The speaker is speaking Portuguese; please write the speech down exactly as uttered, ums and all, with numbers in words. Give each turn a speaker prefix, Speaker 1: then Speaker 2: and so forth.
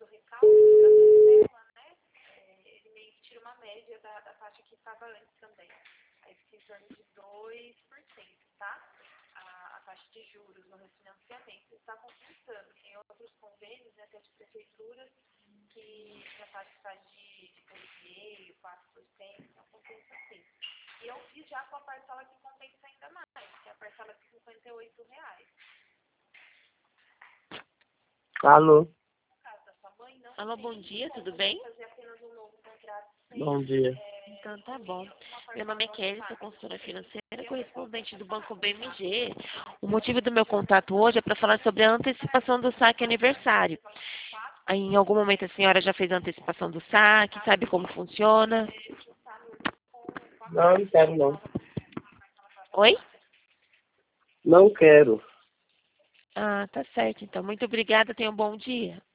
Speaker 1: recalque da parcela, né? É, ele meio que tira uma média da, da taxa que estava antes também. Aí fica em torno de dois por cento, tá? A, a taxa de juros no refinanciamento está compensando. Tem outros convênios, né, até de prefeituras, que a taxa está de, de três vírgula cinco por cento, quatro por cento, então compensa sim. E eu fiz já com a parcela que compensa ainda mais, que é a parcela de cinquenta e oito reais.
Speaker 2: Alô?
Speaker 3: Alô, bom dia, tudo bem?
Speaker 2: Bom dia.
Speaker 3: Então tá bom. Meu nome é Kelly, sou consultora financeira, correspondente do Banco B M G. O motivo do meu contato hoje é para falar sobre a antecipação do saque aniversário. Em algum momento a senhora já fez a antecipação do saque, sabe como funciona?
Speaker 2: Não, não quero não.
Speaker 3: Oi?
Speaker 2: Não quero.
Speaker 3: Ah, tá certo. Então, muito obrigada, tenha um bom dia.